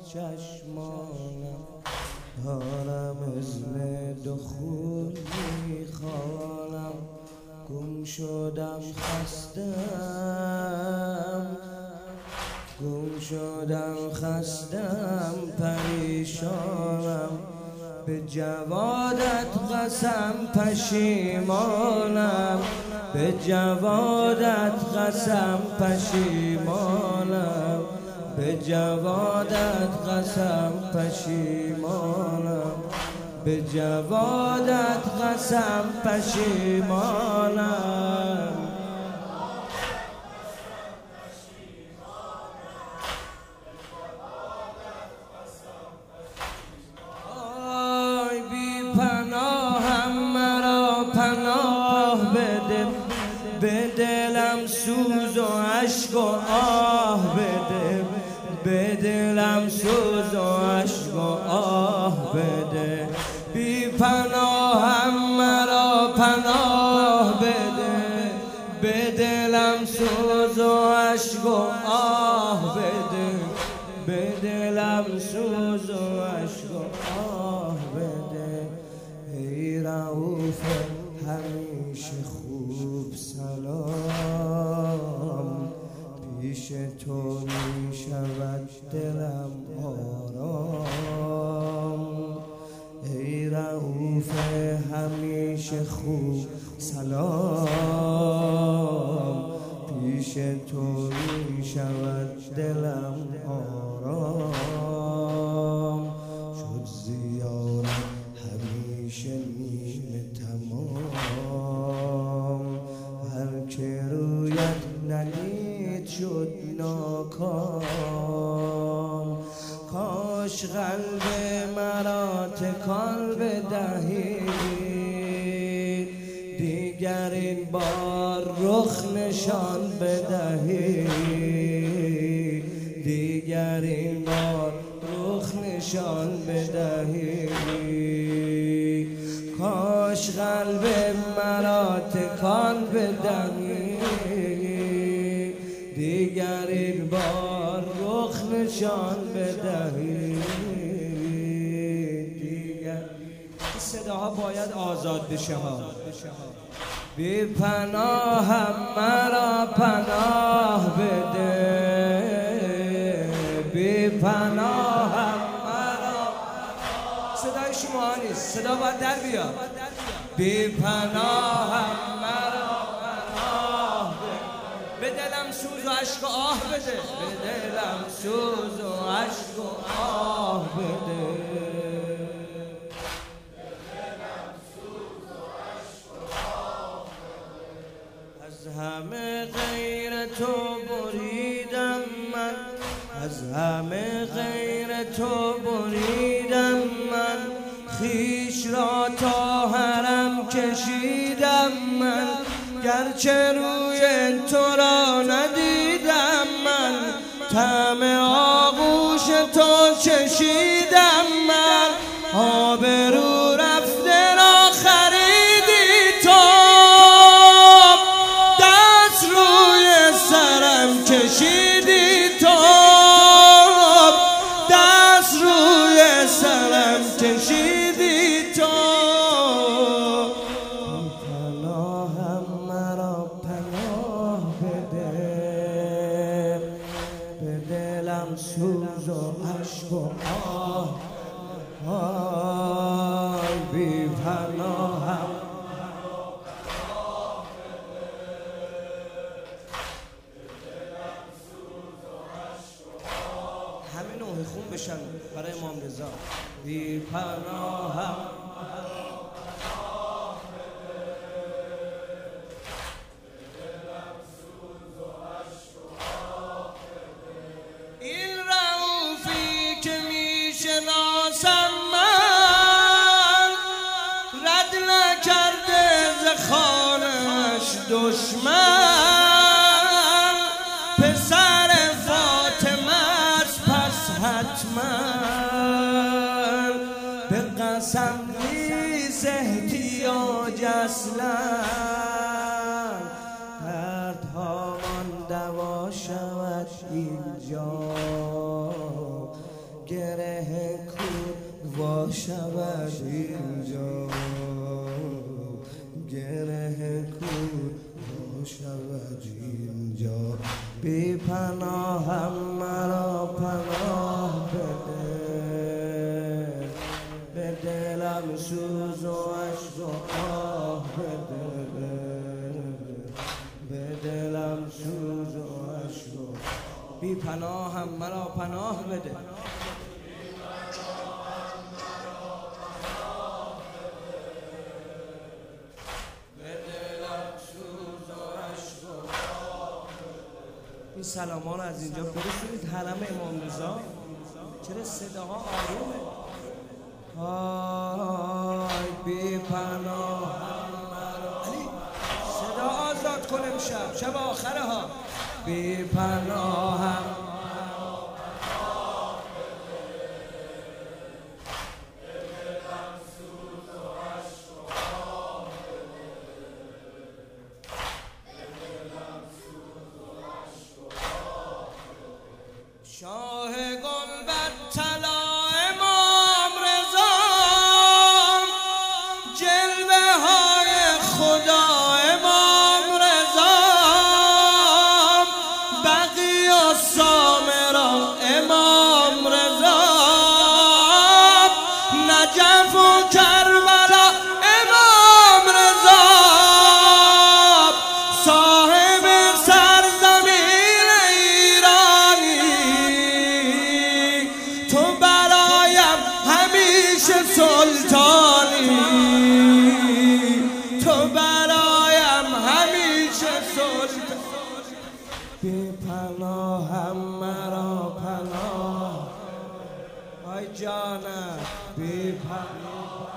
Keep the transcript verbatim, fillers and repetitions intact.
چشمانم دارم اذن دخول میخوانم گم شدم خستم گم شدم خستم پریشانم به جوادت قسم پشیمانم به جوادت قسم پشیمانم به جوادت قسم پشیمانم به جوادت قسم پشیمانم آی بی پناهم مرا پناه بده به دلم سوز و عشق و آه بده به دلم سوز و عشق و آه بده بی پناهم مرا پناه بده به دلم سوز و عشق و آه بده به دلم سوز و عشق و آه بده ای رؤوف همیشه خوب سلام پیش تو می شود دلم آرام ای رؤوف همیشه خوب سلام پیش تو می شود دلم آرام شد زیارت همیشه نیمه تمام هر که رویت ندید شد ناکام کاش قلب مرا تکان بدهی دیگر این بار رخ نشان بدهی دیگر این بار رخ نشان بدهی کاش قلب مرا تکان بدهی دیگر این بار رخ نشان بدهی دیگر صداها باید آزاد بشه ها بی پناهم مرا پناه بده بی پناهم مرا صدای شما نیست صدا باید در بیاد بی پناهم مرا پناه بده به دلم سوز و عشق و آه بده به دلم سوز و عشق و آه بده از همه غیر تو بریدم من از همه غیر تو بریدم من خویش را تا حرم کشیدم من گرچه روی تو را ندیدم من طعم آغوش تو چشیدم من آبرو رفته را خریدی تو دست روی سرم کشیدی تو دست روی سرم کشیدی تو پناهم مرا پناه بده به دلم سوز و عشق و آه آی بی پناهم همه نوع خون بشن برای امام رضا بی پناهم این رؤوفی که میشناسم من رد نکرده ز خانه‌اش دشمن پسر فاطمه است پس حتما به قسم نیست احتیاج اصلا دردهامان دوا شود اینجا گره کور وا شود اینجا، گره کور وا شود اینجا. بی پناهم مرا پناه بده، به دلم سوز و عشق و آه بده، به دلم سوز و عشق و بی پناهم مرا پناه بده. این سلامان از اینجا برسونید حرم امام رضا. چرا صداها آرومه؟ های بی پناه علی صدا آزاد کنم شب شب آخره ها. بی پناهم شاه گلبد طلا امام رضا، جلوه های خدا امام رضا، بقی و سامرا امام رضا، نجف و کربلا امام رضا، صاحب سرزمین ایرانی، تو برایم همیشه سلطانی، تو برایم همیشه سلطانی. بی پناهم مرا پناه، آی جانم بی پناه.